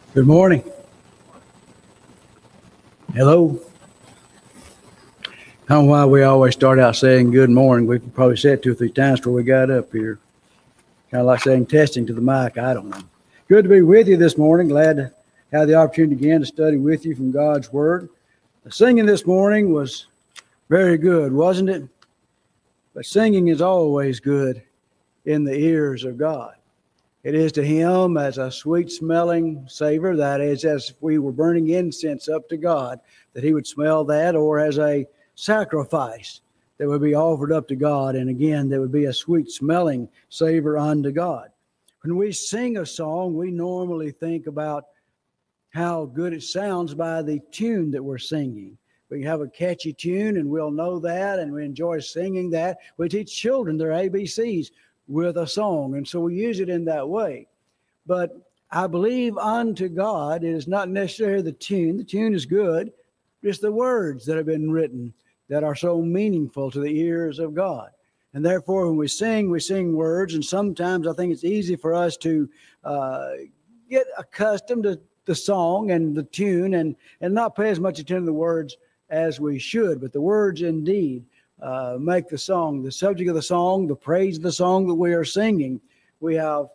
Good morning. Hello. I don't know why we always start out saying good morning. We probably said it 2 or 3 times before we got up here. Kind of like saying testing to the mic. I don't know. Good to be with you this morning. Glad to have the opportunity again to study with you from God's Word. The singing this morning was very good, wasn't it? But singing is always good in the ears of God. It is to Him as a sweet-smelling savor, that is, as if we were burning incense up to God, that He would smell that, or as a sacrifice that would be offered up to God, and again, there would be a sweet-smelling savor unto God. When we sing a song, we normally think about how good it sounds by the tune that we're singing. We have a catchy tune, and we'll know that, and we enjoy singing that. We teach children their ABCs with a song, and so we use it in that way. But I believe unto God it is not necessarily the tune. The tune is good. It's the words that have been written that are so meaningful to the ears of God. And therefore, when we sing words, and sometimes I think it's easy for us to get accustomed to the song and the tune and not pay as much attention to the words as we should. But the words indeed make the song, the subject of the song, the praise of the song that we are singing. We have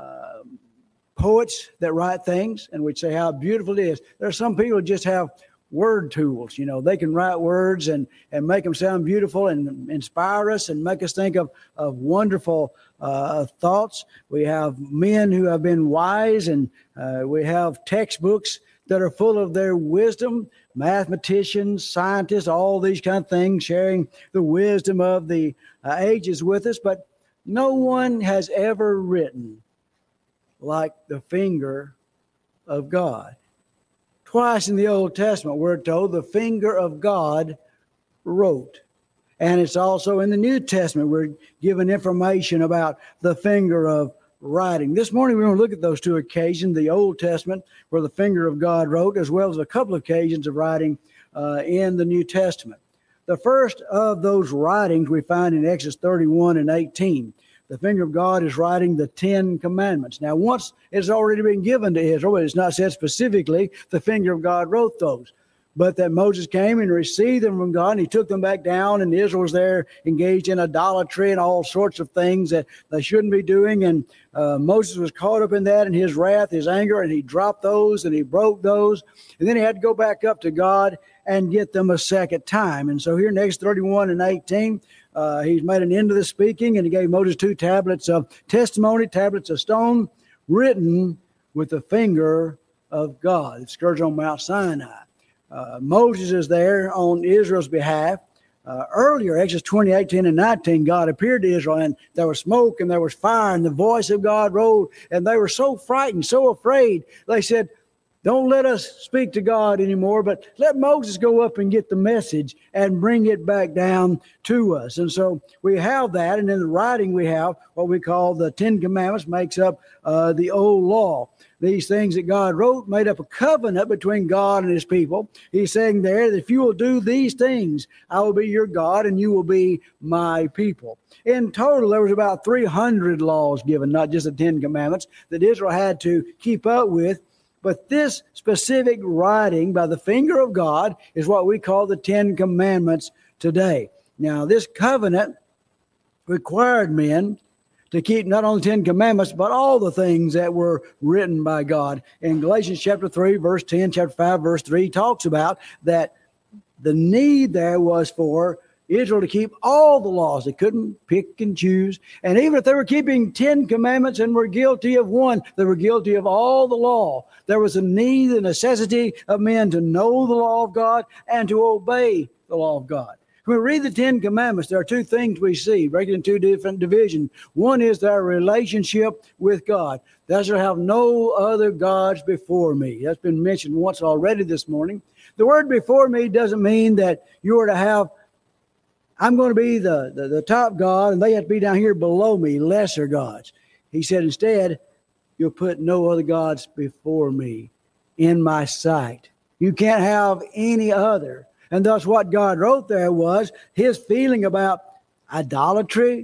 poets that write things, and we'd say how beautiful it is. There are some people who just have word tools. You know, they can write words and make them sound beautiful and inspire us and make us think of wonderful thoughts. We have men who have been wise, and we have textbooks that are full of their wisdom, mathematicians, scientists, all these kind of things, sharing the wisdom of the ages with us. But no one has ever written like the finger of God. Twice in the Old Testament, we're told the finger of God wrote. And it's also in the New Testament, we're given information about the finger of writing. This morning, we're going to look at those two occasions, the Old Testament, where the finger of God wrote, as well as a couple of occasions of writing in the New Testament. The first of those writings we find in Exodus 31 and 18. The finger of God is writing the 10 Commandments. Now, once it's already been given to Israel, but it's not said specifically the finger of God wrote those. But that Moses came and received them from God, and he took them back down, and Israel was there engaged in idolatry and all sorts of things that they shouldn't be doing. And Moses was caught up in that, in his wrath, his anger, and he dropped those, and he broke those. And then he had to go back up to God and get them a second time. And so here in Exodus 31 and 18, he's made an end of the speaking, and he gave Moses 2 tablets of testimony, tablets of stone, written with the finger of God. It's scourged on Mount Sinai. Moses is there on Israel's behalf. Earlier, Exodus 20, 18, and 19, God appeared to Israel, and there was smoke, and there was fire, and the voice of God rolled, and they were so frightened, so afraid. They said, don't let us speak to God anymore, but let Moses go up and get the message and bring it back down to us. And so we have that, and in the writing we have what we call the 10 Commandments, makes up the old law. These things that God wrote made up a covenant between God and his people. He's saying there that if you will do these things, I will be your God and you will be my people. In total, there was about 300 laws given, not just the 10 Commandments, that Israel had to keep up with. But this specific writing by the finger of God is what we call the 10 Commandments today. Now, this covenant required men to keep not only 10 Commandments, but all the things that were written by God. In Galatians chapter 3, verse 10, chapter 5, verse 3, talks about that the need there was for Israel to keep all the laws. They couldn't pick and choose. And even if they were keeping 10 Commandments and were guilty of one, they were guilty of all the law. There was a need, the necessity of men to know the law of God and to obey the law of God. When we read the 10 Commandments, there are two things we see, breaking in two different divisions. One is their relationship with God. Thou shalt have no other gods before me. That's been mentioned once already this morning. The word before me doesn't mean that you are to have, I'm going to be the top God, and they have to be down here below me, lesser gods. He said instead, you'll put no other gods before me in my sight. You can't have any other. And thus what God wrote there was his feeling about idolatry,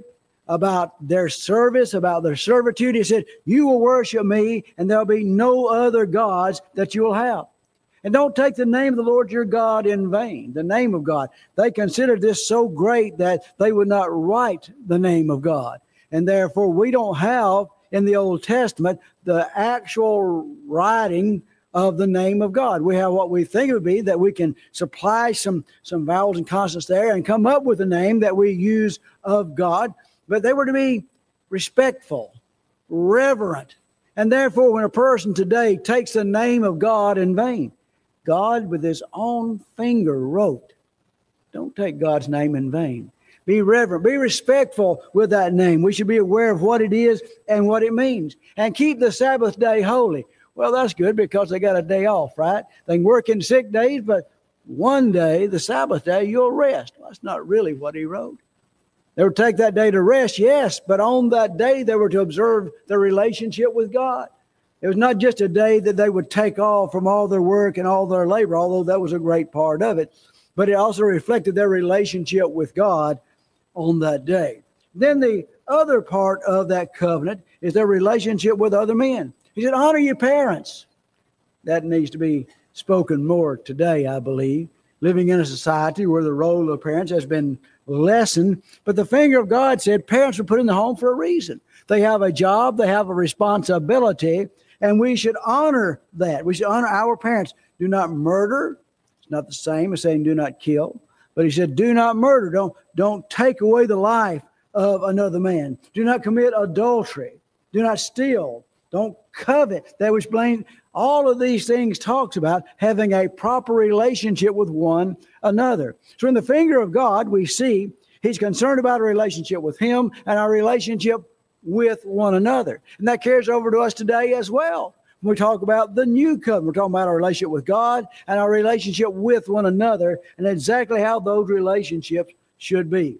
about their service, about their servitude. He said, you will worship me, and there'll be no other gods that you will have. And don't take the name of the Lord your God in vain, the name of God. They considered this so great that they would not write the name of God. And therefore, we don't have in the Old Testament the actual writing of the name of God. We have what we think it would be, that we can supply some vowels and consonants there and come up with a name that we use of God. But they were to be respectful, reverent. And therefore, when a person today takes the name of God in vain, God with his own finger wrote, don't take God's name in vain. Be reverent, be respectful with that name. We should be aware of what it is and what it means. And keep the Sabbath day holy. Well, that's good because they got a day off, right? They can work in 6 days, but one day, the Sabbath day, you'll rest. Well, that's not really what he wrote. They would take that day to rest, yes, but on that day, they were to observe their relationship with God. It was not just a day that they would take off from all their work and all their labor, although that was a great part of it, but it also reflected their relationship with God on that day. Then the other part of that covenant is their relationship with other men. He said, honor your parents. That needs to be spoken more today, I believe. Living in a society where the role of parents has been lessened. But the finger of God said parents were put in the home for a reason. They have a job, they have a responsibility, and we should honor that. We should honor our parents. Do not murder. It's not the same as saying do not kill. But he said, do not murder. Don't take away the life of another man. Do not commit adultery. Do not steal. Don't covet that which blames. All of these things talks about having a proper relationship with one another. So in the finger of God, we see he's concerned about our relationship with him and our relationship with one another. And that carries over to us today as well. When we talk about the new covenant, we're talking about our relationship with God and our relationship with one another and exactly how those relationships should be.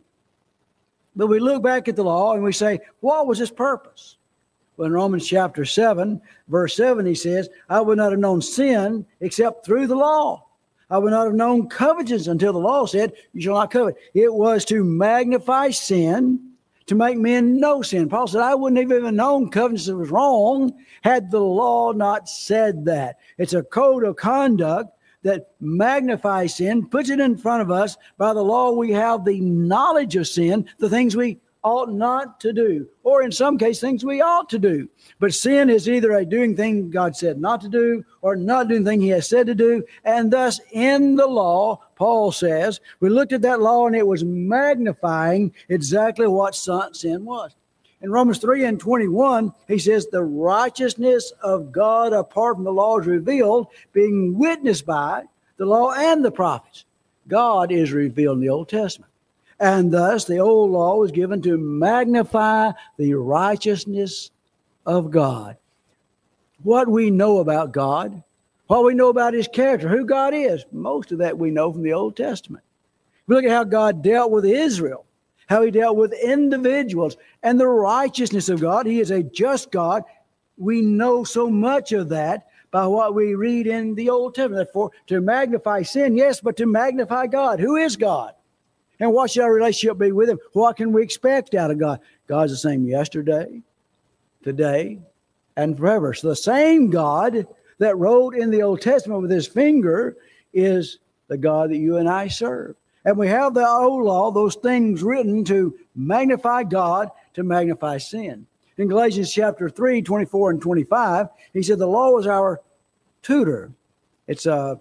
But we look back at the law and we say, what was its purpose? Well, in Romans chapter 7, verse 7, he says, I would not have known sin except through the law. I would not have known covetousness until the law said, you shall not covet. It was to magnify sin, to make men know sin. Paul said, I wouldn't have even known covetousness was wrong had the law not said that. It's a code of conduct that magnifies sin, puts it in front of us. By the law, we have the knowledge of sin, the things we ought not to do, or in some cases, things we ought to do. But sin is either a doing thing God said not to do, or not doing the thing he has said to do. And thus, in the law, Paul says, we looked at that law and it was magnifying exactly what sin was. In Romans 3 and 21, he says, the righteousness of God apart from the law is revealed, being witnessed by the law and the prophets. God is revealed in the Old Testament. And thus, the old law was given to magnify the righteousness of God. What we know about God, what we know about his character, who God is, most of that we know from the Old Testament. We look at how God dealt with Israel, how he dealt with individuals, and the righteousness of God. He is a just God. We know so much of that by what we read in the Old Testament. Therefore, to magnify sin, yes, but to magnify God. Who is God? And what should our relationship be with him? What can we expect out of God? God's the same yesterday, today, and forever. So the same God that wrote in the Old Testament with his finger is the God that you and I serve. And we have the old law, those things written to magnify God, to magnify sin. In Galatians chapter 3, 24 and 25, he said the law is our tutor. It's a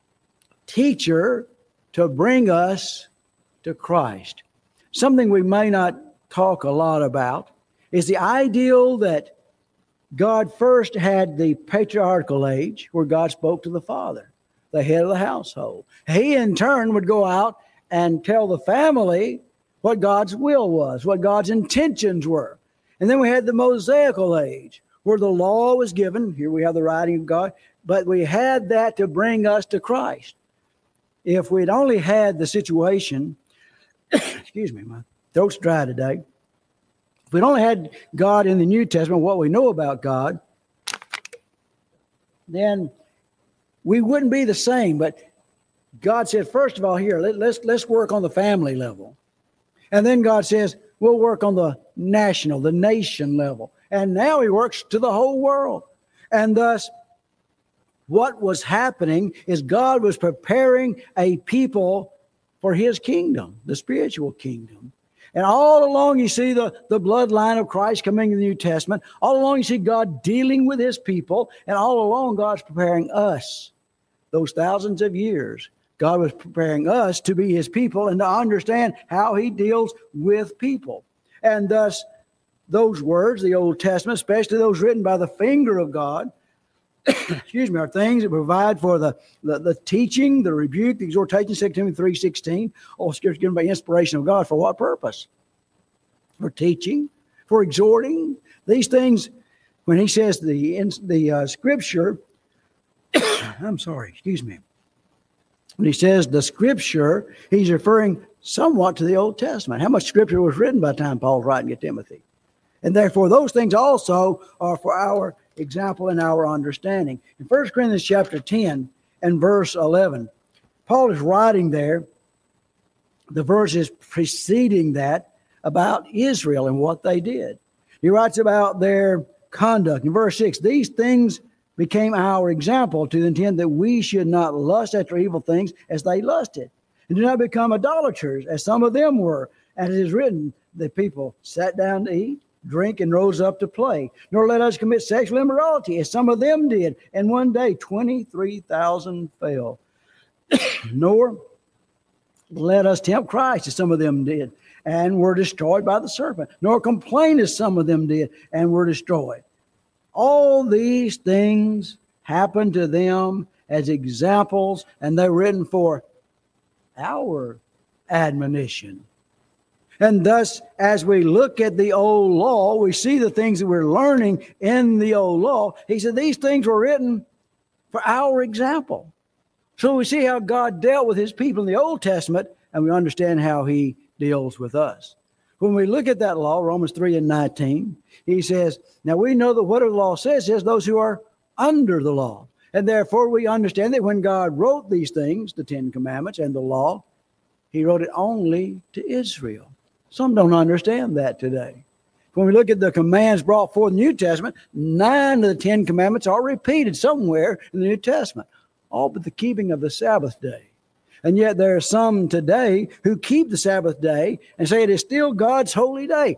teacher to bring us to Christ. Something we may not talk a lot about is the ideal that God first had the patriarchal age where God spoke to the father, the head of the household. He in turn would go out and tell the family what God's will was, what God's intentions were. And then we had the Mosaical age where the law was given. Here we have the writing of God, but we had that to bring us to Christ. If we'd only had the situation excuse me, my throat's dry today. If we'd only had God in the New Testament, what we know about God, then we wouldn't be the same. But God said, first of all, here, let's work on the family level. And then God says, will work on the national, the nation level. And now he works to the whole world. And thus, what was happening is God was preparing a people for his kingdom, the spiritual kingdom. And all along you see the bloodline of Christ coming in the New Testament. All along you see God dealing with his people. And all along God's preparing us. Those thousands of years, God was preparing us to be his people and to understand how he deals with people. And thus, those words, the Old Testament, especially those written by the finger of God, excuse me, are things that provide for the teaching, the rebuke, the exhortation, 2 Timothy 3:16. All Scripture given by inspiration of God. For what purpose? For teaching, for exhorting. These things, when he says the Scripture, I'm sorry, excuse me. When he says the Scripture, he's referring somewhat to the Old Testament. How much Scripture was written by the time Paul's writing to Timothy? And therefore, those things also are for our example and our understanding. In 1 Corinthians chapter 10 and verse 11, Paul is writing there, the verses preceding that, about Israel and what they did. He writes about their conduct. In verse 6, these things became our example to the intent that we should not lust after evil things as they lusted, and do not become idolaters as some of them were. As it is written, the people sat down to eat, drink, and rose up to play. Nor let us commit sexual immorality as some of them did. And one day 23,000 fell. Nor let us tempt Christ as some of them did and were destroyed by the serpent. Nor complain as some of them did and were destroyed. All these things happened to them as examples, and they're written for our admonition. And thus, as we look at the old law, we see the things that we're learning in the old law. He said these things were written for our example. So we see how God dealt with his people in the Old Testament, and we understand how he deals with us. When we look at that law, Romans 3:19, he says, now we know that whatever the law says those who are under the law. And therefore we understand that when God wrote these things, the Ten Commandments and the law, he wrote it only to Israel. Some don't understand that today. When we look at the commands brought forth in the New Testament, 9 of the 10 commandments are repeated somewhere in the New Testament, all but the keeping of the Sabbath day. And yet there are some today who keep the Sabbath day and say it is still God's holy day.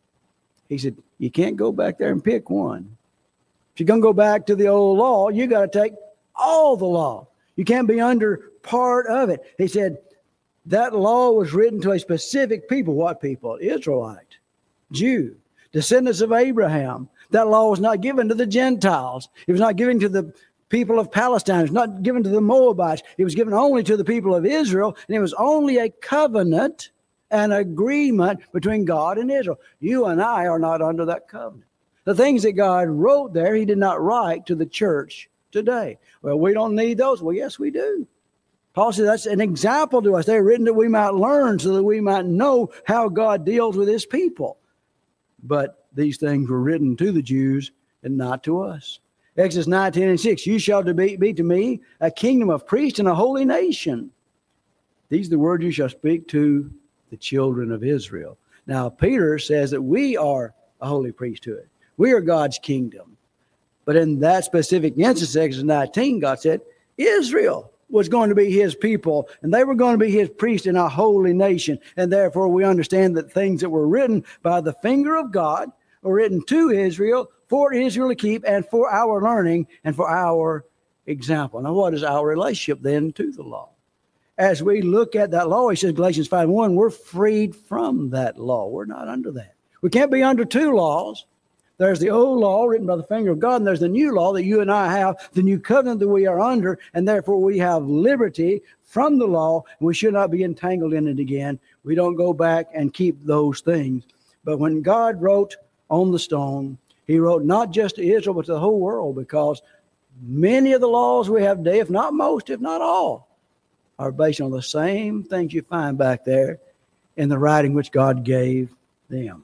He said, you can't go back there and pick one. If you're going to go back to the old law, you got to take all the law. You can't be under part of it. He said, that law was written to a specific people. What people? Israelite, Jew, descendants of Abraham. That law was not given to the Gentiles. It was not given to the people of Palestine. It was not given to the Moabites. It was given only to the people of Israel. And it was only a covenant, an agreement between God and Israel. You and I are not under that covenant. The things that God wrote there, he did not write to the church today. Well, we don't need those. Well, yes, we do. Paul said that's an example to us. They're written that we might learn so that we might know how God deals with his people. But these things were written to the Jews and not to us. Exodus 19:6, you shall be to me a kingdom of priests and a holy nation. These are the words you shall speak to the children of Israel. Now, Peter says that we are a holy priesthood. We are God's kingdom. But in that specific instance, Exodus 19, God said, Israel was going to be his people, and they were going to be his priests in a holy nation. And therefore, we understand that things that were written by the finger of God were written to Israel, for Israel to keep, and for our learning, and for our example. Now, what is our relationship then to the law? As we look at that law, he says, Galatians 5:1, we're freed from that law. We're not under that. We can't be under two laws. There's the old law written by the finger of God, and there's the new law that you and I have, the new covenant that we are under, and therefore we have liberty from the law, and we should not be entangled in it again. We don't go back and keep those things. But when God wrote on the stone, he wrote not just to Israel, but to the whole world, because many of the laws we have today, if not most, if not all, are based on the same things you find back there in the writing which God gave them.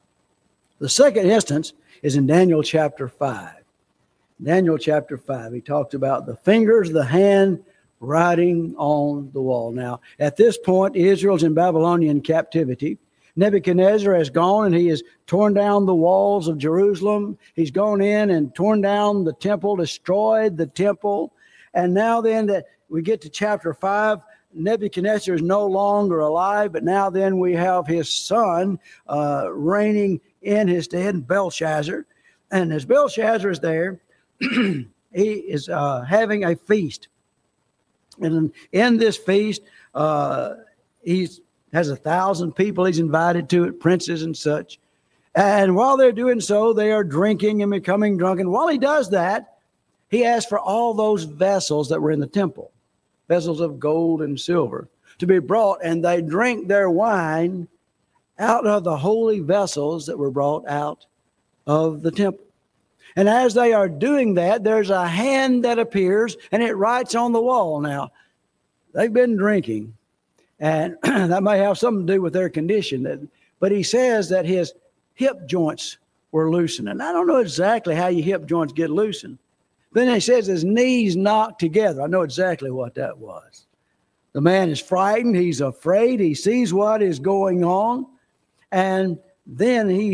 The second instance is in Daniel chapter 5. Daniel chapter 5, he talks about the fingers of the hand writing on the wall. Now, at this point, Israel's in Babylonian captivity. Nebuchadnezzar has gone and he has torn down the walls of Jerusalem. He's gone in and torn down the temple, destroyed the temple. And now then that we get to chapter 5, Nebuchadnezzar is no longer alive, but now then we have his son reigning in his stead, Belshazzar. And as Belshazzar is there, he is having a feast. And in this feast, he has 1,000 people he's invited to it, princes and such. And while they're doing so, they are drinking and becoming drunk. And while he does that, he asks for all those vessels that were in the temple, vessels of gold and silver, to be brought. And they drink their wine out of the holy vessels that were brought out of the temple. And as they are doing that, there's a hand that appears and it writes on the wall. Now, they've been drinking, and that may have something to do with their condition. But he says that his hip joints were loosened. And I don't know exactly how your hip joints get loosened. Then he says his knees knocked together. I know exactly what that was. The man is frightened. He's afraid. He sees what is going on. And then he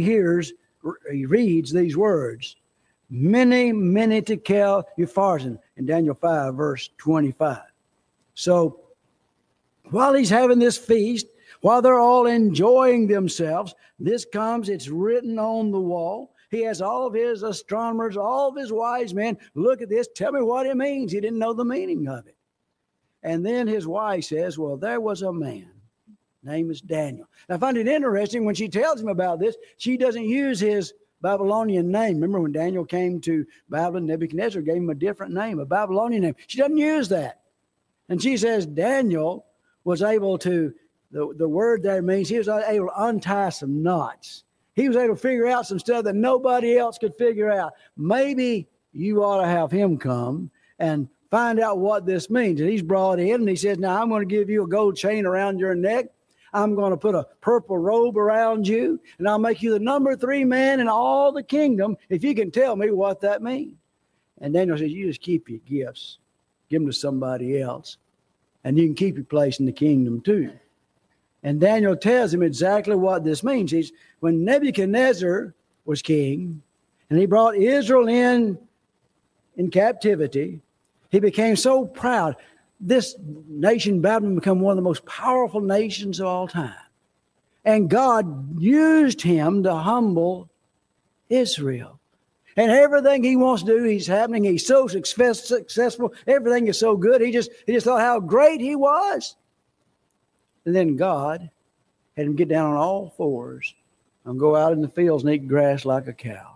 reads these words. Many, many tekel upharsin in Daniel 5, verse 25. So while he's having this feast, while they're all enjoying themselves, this comes, it's written on the wall. He has all of his astronomers, all of his wise men. Look at this. Tell me what it means. He didn't know the meaning of it. And then his wife says, well, there was a man. Name is Daniel. Now, I find it interesting when she tells him about this, she doesn't use his Babylonian name. Remember when Daniel came to Babylon, Nebuchadnezzar gave him a different name, a Babylonian name. She doesn't use that. And she says Daniel was able to, the word there means he was able to untie some knots. He was able to figure out some stuff that nobody else could figure out. Maybe you ought to have him come and find out what this means. And he's brought in and he says, now I'm going to give you a gold chain around your neck. I'm going to put a purple robe around you, and I'll make you the number 3 man in all the kingdom if you can tell me what that means. And Daniel says, you just keep your gifts. Give them to somebody else, and you can keep your place in the kingdom too. And Daniel tells him exactly what this means. When Nebuchadnezzar was king, and he brought Israel in captivity, he became so proud. This nation, Babylon, become one of the most powerful nations of all time. And God used him to humble Israel. And everything he wants to do, he's happening. He's so successful. Everything is so good. He just thought how great he was. And then God had him get down on all fours and go out in the fields and eat grass like a cow.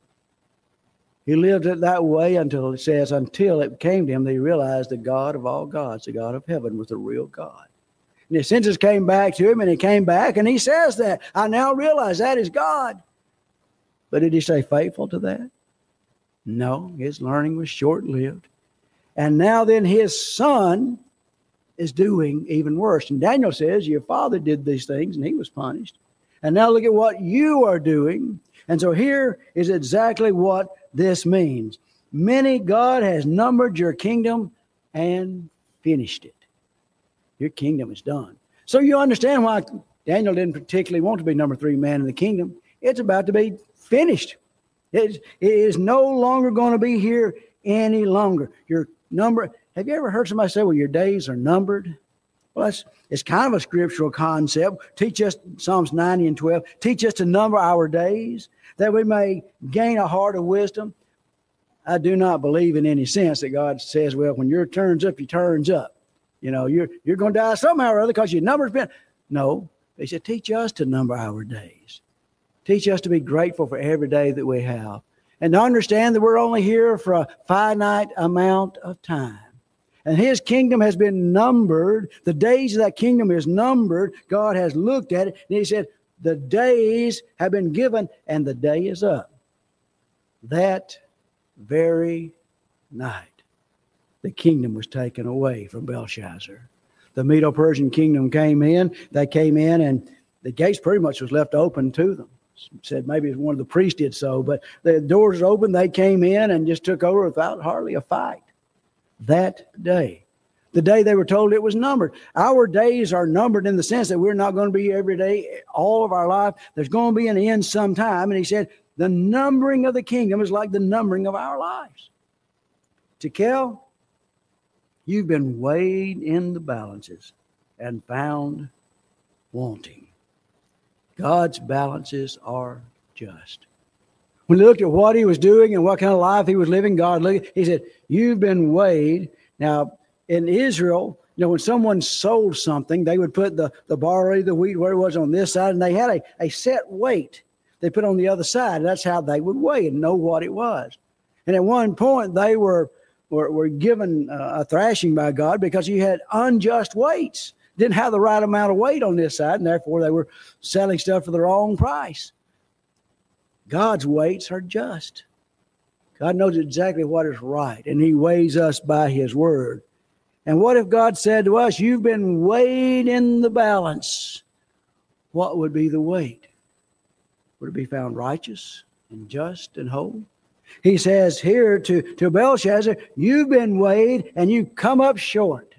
He lived it that way until it came to him that he realized the God of all gods, the God of heaven, was the real God. And his senses came back to him, and he came back, and he says that. I now realize that is God. But did he stay faithful to that? No, his learning was short-lived. And now then his son is doing even worse. And Daniel says, your father did these things, and he was punished. And now look at what you are doing. And so here is exactly what this means. Many, God has numbered your kingdom and finished it. Your kingdom is done. So you understand why Daniel didn't particularly want to be number 3 man in the kingdom. It's about to be finished. It is no longer going to be here any longer. Your number. Have you ever heard somebody say, well, your days are numbered? Well, it's kind of a scriptural concept. Teach us, Psalms 90 and 12, teach us to number our days, that we may gain a heart of wisdom. I do not believe in any sense that God says, well, when your turn's up, your turn's up. You know, you're going to die somehow or other because your number's been. No, he said, teach us to number our days. Teach us to be grateful for every day that we have. And to understand that we're only here for a finite amount of time. And his kingdom has been numbered. The days of that kingdom is numbered. God has looked at it, and he said, the days have been given, and the day is up. That very night, the kingdom was taken away from Belshazzar. The Medo-Persian kingdom came in. They came in, and the gates pretty much was left open to them. Said maybe one of the priests did so, but the doors opened. They came in and just took over without hardly a fight. That day, the day they were told it was numbered. Our days are numbered in the sense that we're not going to be here every day, all of our life. There's going to be an end sometime. And he said, the numbering of the kingdom is like the numbering of our lives. Tekel, you've been weighed in the balances and found wanting. God's balances are just. When he looked at what he was doing and what kind of life he was living, God looked, he said, you've been weighed. Now, in Israel, when someone sold something, they would put the barley, the wheat, where it was on this side, and they had a set weight they put on the other side. And that's how they would weigh and know what it was. And at one point, they were given a thrashing by God because you had unjust weights. Didn't have the right amount of weight on this side, and therefore they were selling stuff for the wrong price. God's weights are just. God knows exactly what is right, and he weighs us by his word. And what if God said to us, you've been weighed in the balance? What would be the weight? Would it be found righteous and just and whole? He says here to Belshazzar, you've been weighed and you come up short.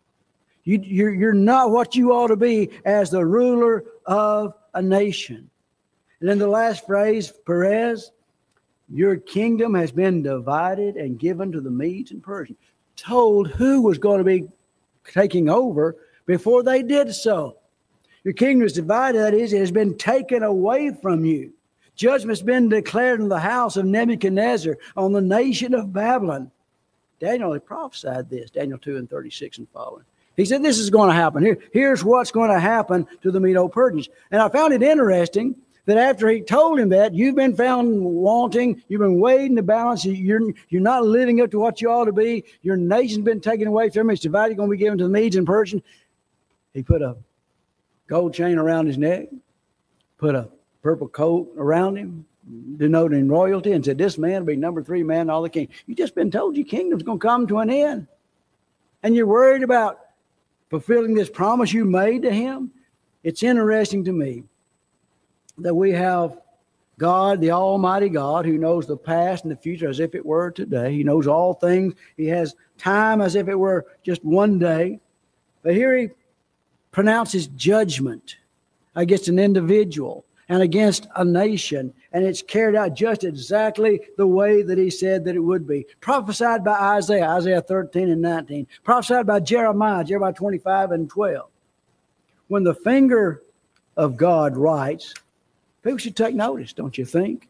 You're not what you ought to be as the ruler of a nation. And then the last phrase, Perez, your kingdom has been divided and given to the Medes and Persians. Told who was going to be taking over before they did so. Your kingdom is divided, that is, it has been taken away from you. Judgment's been declared in the house of Nebuchadnezzar on the nation of Babylon. Daniel had prophesied this, Daniel 2 and 36 and following. He said this is going to happen. Here's what's going to happen to the Medo-Persians. And I found it interesting that after he told him that, you've been found wanting, you've been weighed in the balance, you're not living up to what you ought to be, your nation's been taken away from you, it's divided, going to be given to the Medes and Persians. He put a gold chain around his neck, put a purple coat around him, denoting royalty, and said, this man will be number 3 man in all the kingdom. You've just been told your kingdom's going to come to an end. And you're worried about fulfilling this promise you made to him. It's interesting to me that we have God, the Almighty God, who knows the past and the future as if it were today. He knows all things. He has time as if it were just one day. But here he pronounces judgment against an individual and against a nation, and it's carried out just exactly the way that he said that it would be. Prophesied by Isaiah 13 and 19. Prophesied by Jeremiah 25 and 12. When the finger of God writes, people should take notice, don't you think?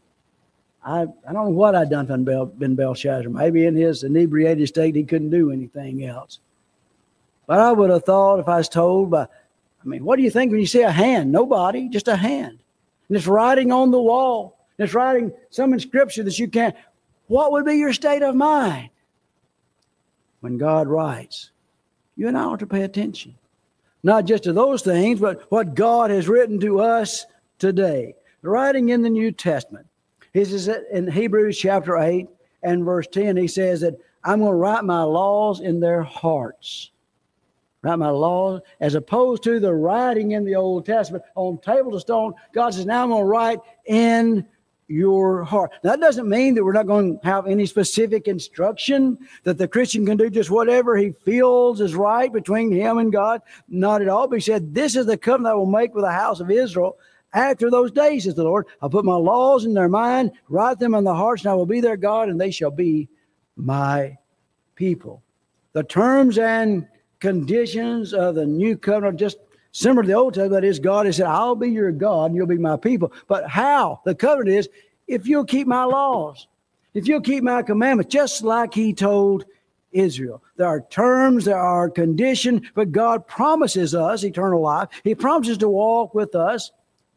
I don't know what I'd done if I'd been Belshazzar. Maybe in his inebriated state he couldn't do anything else. But I would have thought if I was told what do you think when you see a hand? Nobody, just a hand. And it's writing on the wall. And it's writing some inscription that you can't. What would be your state of mind when God writes? You and I ought to pay attention. Not just to those things, but what God has written to us today. Writing in the New Testament. He says in Hebrews chapter 8 and verse 10, he says that I'm going to write my laws in their hearts. Write my laws, as opposed to the writing in the Old Testament on tables of stone. God says, now I'm going to write in your heart. Now, that doesn't mean that we're not going to have any specific instruction that the Christian can do just whatever he feels is right between him and God. Not at all. But he said, this is the covenant I will make with the house of Israel. After those days, says the Lord, I'll put my laws in their mind, write them on their hearts, and I will be their God, and they shall be my people. The terms and conditions of the new covenant are just similar to the Old Testament. That is, God has said, I'll be your God, and you'll be my people. But how? The covenant is, if you'll keep my laws, if you'll keep my commandments, just like he told Israel. There are terms, there are conditions, but God promises us eternal life. He promises to walk with us.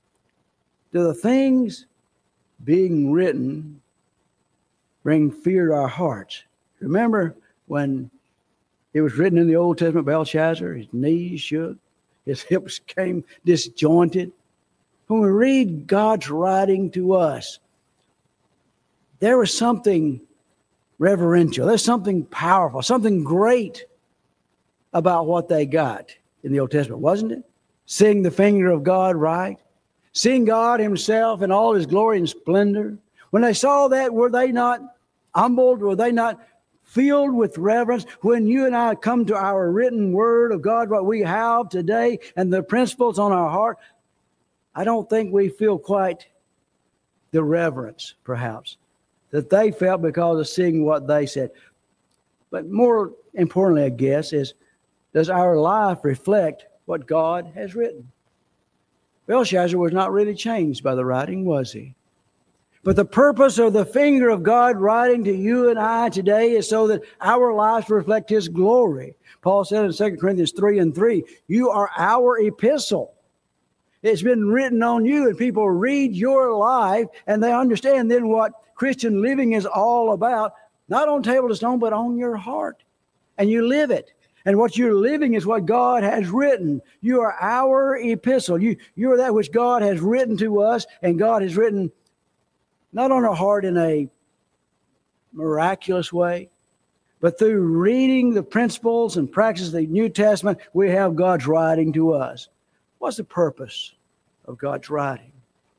Do the things being written bring fear to our hearts? Remember when it was written in the Old Testament, Belshazzar, his knees shook, his hips came disjointed. When we read God's writing to us, there was something reverential. There's something powerful, something great about what they got in the Old Testament, wasn't it? Seeing the finger of God write. Seeing God himself in all his glory and splendor. When they saw that, were they not humbled? Were they not filled with reverence. When you and I come to our written word of God, what we have today, and the principles on our heart, I don't think we feel quite the reverence, perhaps, that they felt because of seeing what they said. But more importantly, I guess, is does our life reflect what God has written? Belshazzar was not really changed by the writing, was he? But the purpose of the finger of God writing to you and I today is so that our lives reflect His glory. Paul said in 2 Corinthians 3:3, you are our epistle. It's been written on you, and people read your life, and they understand then what Christian living is all about, not on table to stone, but on your heart. And you live it. And what you're living is what God has written. You are our epistle. You are that which God has written to us, and God has written not on our heart in a miraculous way, but through reading the principles and practices of the New Testament, we have God's writing to us. What's the purpose of God's writing?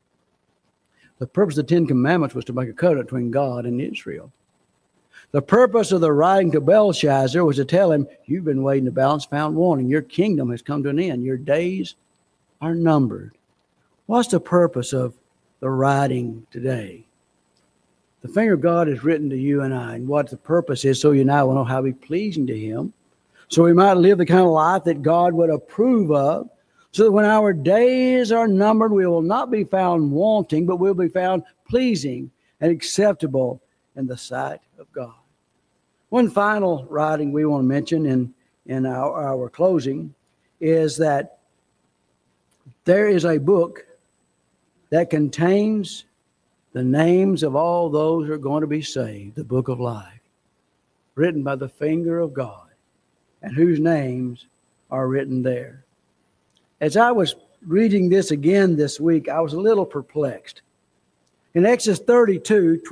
The purpose of the Ten Commandments was to make a covenant between God and Israel. The purpose of the writing to Belshazzar was to tell him, you've been waiting to balance, found wanting. Your kingdom has come to an end. Your days are numbered. What's the purpose of the writing today? The finger of God is written to you and I, and what the purpose is so you and I will know how to be pleasing to Him, so we might live the kind of life that God would approve of, so that when our days are numbered, we will not be found wanting, but we'll be found pleasing and acceptable in the sight of God. One final writing we want to mention in our closing is that there is a book that contains the names of all those who are going to be saved, the book of life, written by the finger of God, and whose names are written there. As I was reading this again this week, I was a little perplexed. In Exodus 32,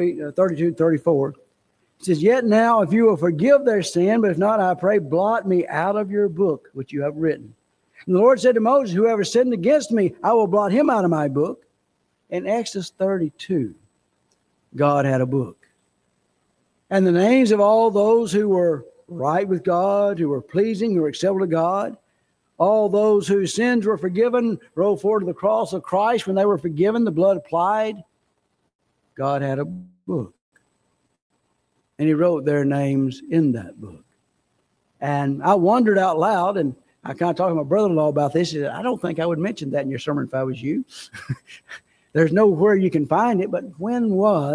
34, it says, yet now, if you will forgive their sin, but if not, I pray, blot me out of your book, which you have written. And the Lord said to Moses, whoever sinned against me, I will blot him out of my book. In Exodus 32, God had a book. And the names of all those who were right with God, who were pleasing, who were acceptable to God, all those whose sins were forgiven, rolled forward to the cross of Christ when they were forgiven, the blood applied. God had a book. And He wrote their names in that book. And I wondered out loud, and I kind of talked to my brother-in-law about this. He said, I don't think I would mention that in your sermon if I was you. There's nowhere you can find it, but when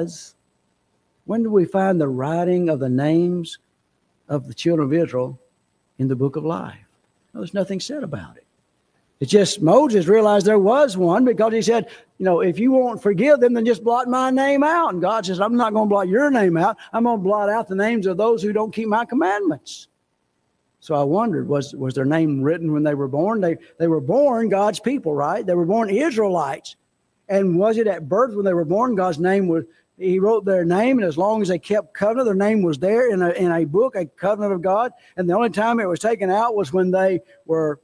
did we find the writing of the names of the children of Israel in the book of life? Well, there's nothing said about it. It's just Moses realized there was one because he said, if you won't forgive them, then just blot my name out. And God says, I'm not going to blot your name out. I'm going to blot out the names of those who don't keep my commandments. So I wondered, was their name written when they were born? They were born God's people, right? They were born Israelites. And was it at birth when they were born, God's name was, He wrote their name, and as long as they kept covenant, their name was there in a book, a covenant of God. And the only time it was taken out was when they were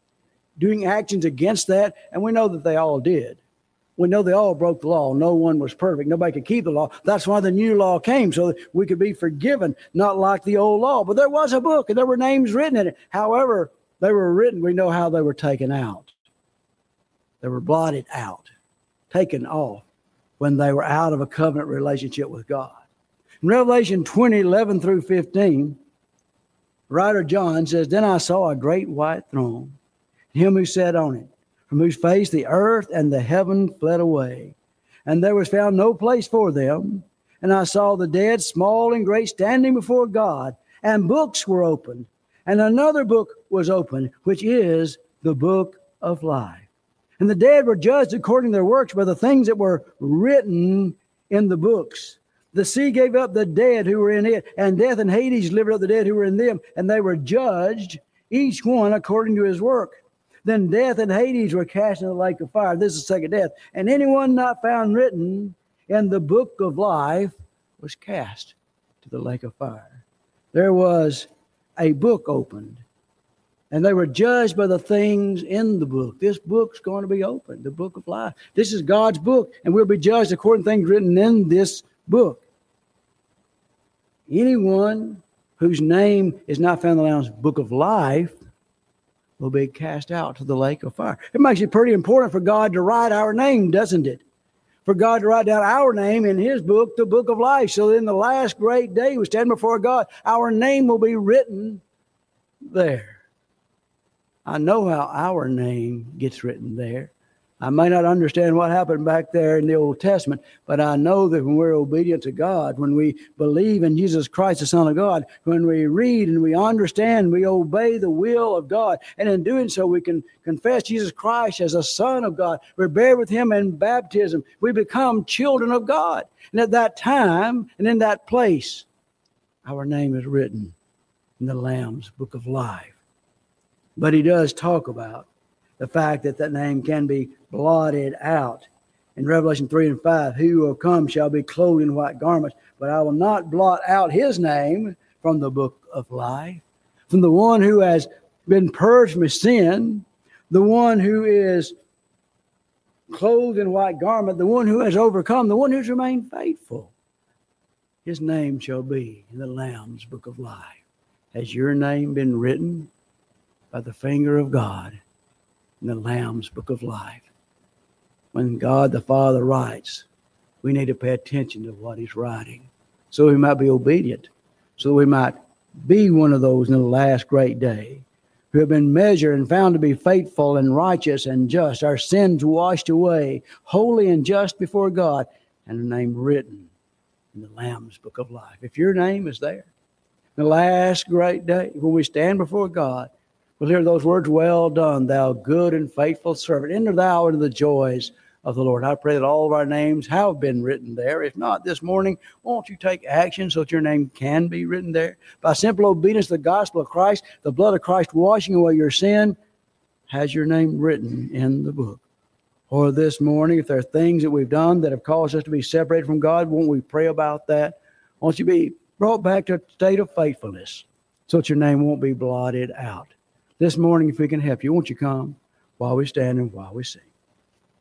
doing actions against that. And we know that they all did. We know they all broke the law. No one was perfect. Nobody could keep the law. That's why the new law came, so that we could be forgiven, not like the old law. But there was a book, and there were names written in it. However they were written, we know how they were taken out. They were blotted out, taken off, when they were out of a covenant relationship with God. In Revelation 20:11 through 15, writer John says, then I saw a great white throne, him who sat on it, from whose face the earth and the heaven fled away. And there was found no place for them. And I saw the dead, small and great, standing before God, and books were opened. And another book was opened, which is the book of life. And the dead were judged according to their works by the things that were written in the books. The sea gave up the dead who were in it, and death and Hades delivered up the dead who were in them, and they were judged, each one according to his work. Then death and Hades were cast into the lake of fire. This is the second death. And anyone not found written in the book of life was cast to the lake of fire. There was a book opened, and they were judged by the things in the book. This book's going to be opened, the book of life. This is God's book, and we'll be judged according to things written in this book. anyone whose name is not found in the Lamb's book of life will be cast out to the lake of fire. It makes it pretty important for God to write our name, doesn't it? For God to write down our name in his book, the book of life. So in the last great day we stand before God, our name will be written there. I know how our name gets written there. I may not understand what happened back there in the Old Testament, but I know that when we're obedient to God, when we believe in Jesus Christ, the Son of God, when we read and we understand, we obey the will of God, and in doing so we can confess Jesus Christ as a Son of God. We're buried with him in baptism. We become children of God. And at that time and in that place, our name is written in the Lamb's book of life. But he does talk about the fact that that name can be blotted out. In Revelation 3 and 5, he who will come shall be clothed in white garments, but I will not blot out his name from the book of life. From the one who has been purged from his sin, the one who is clothed in white garment, the one who has overcome, the one who's remained faithful. His name shall be in the Lamb's book of life. Has your name been written by the finger of God in the Lamb's book of life? When God the Father writes, we need to pay attention to what he's writing so we might be obedient, so we might be one of those in the last great day who have been measured and found to be faithful and righteous and just, our sins washed away, holy and just before God, and a name written in the Lamb's book of life. If your name is there, the last great day when we stand before God, we'll hear those words, well done, thou good and faithful servant. Enter thou into the joys of the Lord. I pray that all of our names have been written there. If not this morning, won't you take action so that your name can be written there? By simple obedience to the gospel of Christ, the blood of Christ washing away your sin, has your name written in the book. Or this morning, if there are things that we've done that have caused us to be separated from God, won't we pray about that? Won't you be brought back to a state of faithfulness so that your name won't be blotted out? This morning, if we can help you, won't you come while we stand and while we sing?